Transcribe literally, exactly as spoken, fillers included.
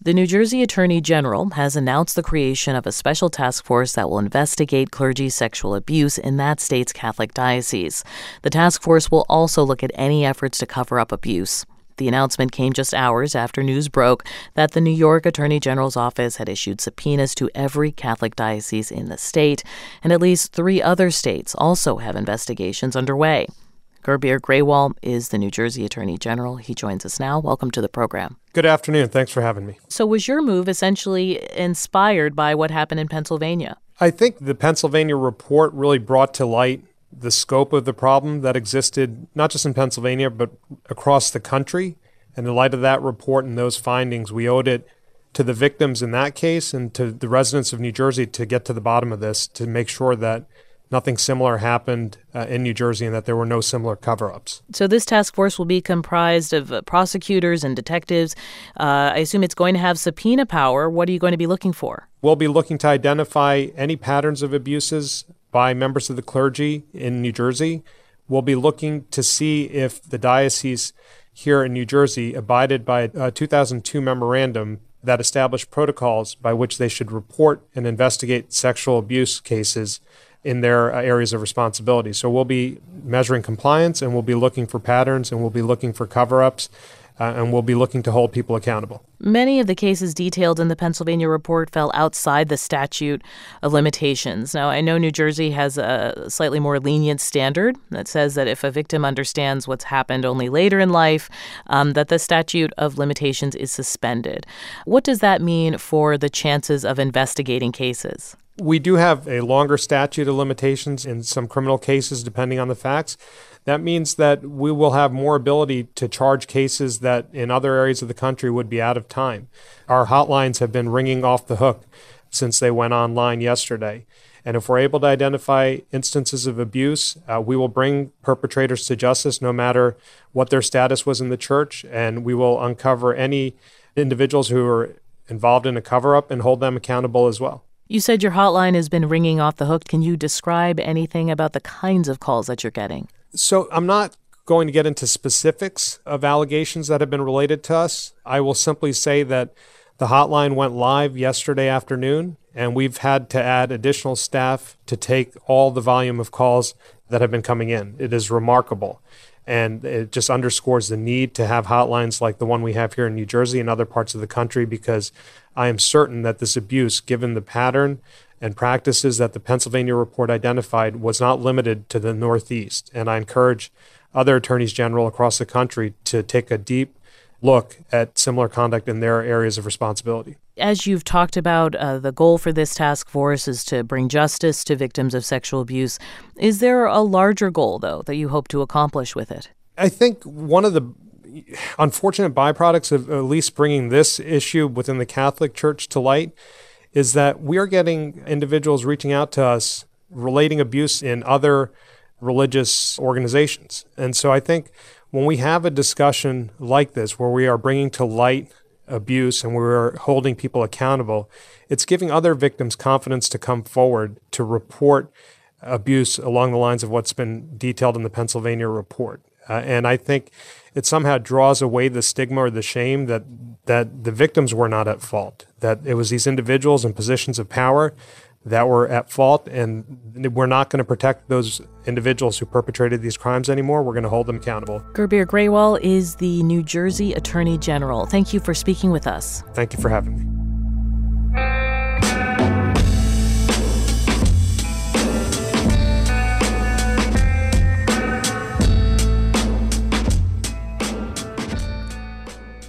The New Jersey Attorney General has announced the creation of a special task force that will investigate clergy sexual abuse in that state's Catholic diocese. The task force will also look at any efforts to cover up abuse. The announcement came just hours after news broke that the New York Attorney General's office had issued subpoenas to every Catholic diocese in the state, and at least three other states also have investigations underway. Gurbir Grewal is the New Jersey Attorney General. He joins us now. Welcome to the program. Good afternoon. Thanks for having me. So was your move essentially inspired by what happened in Pennsylvania? I think the Pennsylvania report really brought to light the scope of the problem that existed not just in Pennsylvania, but across the country. And in light of that report and those findings, we owed it to the victims in that case and to the residents of New Jersey to get to the bottom of this, to make sure that nothing similar happened uh, in New Jersey and that there were no similar cover-ups. So this task force will be comprised of uh, prosecutors and detectives. Uh, I assume it's going to have subpoena power. What are you going to be looking for? We'll be looking to identify any patterns of abuses by members of the clergy in New Jersey. We'll be looking to see if the diocese here in New Jersey abided by a two thousand two memorandum that established protocols by which they should report and investigate sexual abuse cases in their uh, areas of responsibility. So we'll be measuring compliance, and we'll be looking for patterns, and we'll be looking for cover-ups, uh, and we'll be looking to hold people accountable. Many of the cases detailed in the Pennsylvania report fell outside the statute of limitations. Now, I know New Jersey has a slightly more lenient standard that says that if a victim understands what's happened only later in life, um, that the statute of limitations is suspended. What does that mean for the chances of investigating cases? We do have a longer statute of limitations in some criminal cases, depending on the facts. That means that we will have more ability to charge cases that in other areas of the country would be out of time. Our hotlines have been ringing off the hook since they went online yesterday. And if we're able to identify instances of abuse, uh, we will bring perpetrators to justice no matter what their status was in the church, and we will uncover any individuals who are involved in a cover-up and hold them accountable as well. You said your hotline has been ringing off the hook. Can you describe anything about the kinds of calls that you're getting? So I'm not going to get into specifics of allegations that have been related to us. I will simply say that the hotline went live yesterday afternoon, and we've had to add additional staff to take all the volume of calls that have been coming in. It is remarkable. And it just underscores the need to have hotlines like the one we have here in New Jersey and other parts of the country, because I am certain that this abuse, given the pattern and practices that the Pennsylvania report identified, was not limited to the Northeast. And I encourage other attorneys general across the country to take a deep look at similar conduct in their areas of responsibility. As you've talked about, uh, the goal for this task force is to bring justice to victims of sexual abuse. Is there a larger goal, though, that you hope to accomplish with it? I think one of the unfortunate byproducts of at least bringing this issue within the Catholic Church to light is that we are getting individuals reaching out to us relating abuse in other religious organizations. And so I think when we have a discussion like this, where we are bringing to light abuse and we're holding people accountable, it's giving other victims confidence to come forward to report abuse along the lines of what's been detailed in the Pennsylvania report. Uh, and I think it somehow draws away the stigma or the shame that that the victims were not at fault, that it was these individuals in positions of power that were at fault, and we're not going to protect those individuals who perpetrated these crimes anymore. We're going to hold them accountable. Gurbir Grewal is the New Jersey Attorney General. Thank you for speaking with us. Thank you for having me.